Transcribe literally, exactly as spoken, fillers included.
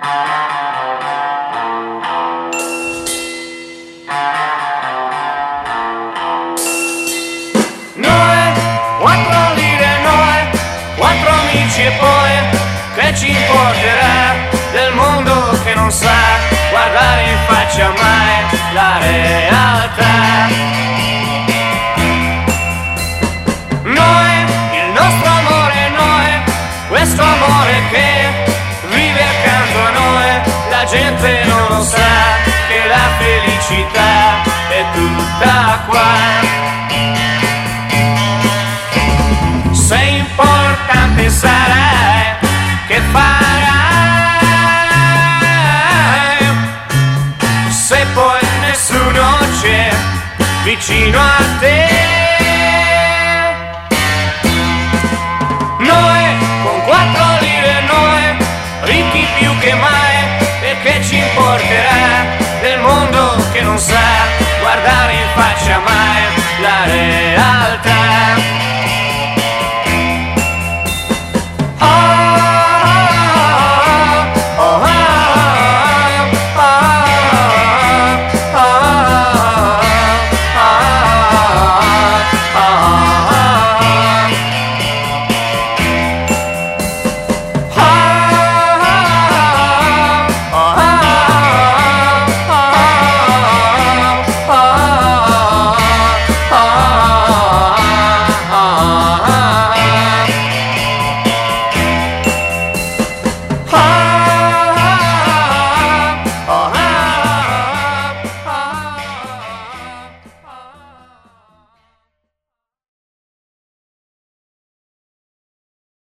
Noi, quattro lire, noi, quattro amici e poi che ci importerà del mondo che non sa guardare in faccia mai la realtà. Noi, il nostro amore, noi, questo amore che vive accanto a noi, la gente non lo sa che la felicità è tutta qua. Se importante sarai, che farai? Se poi nessuno c'è vicino a te. Noi, con quattro lire, noi, ricchi più che mai, e che ci importerà del mondo che non sa guardare in faccia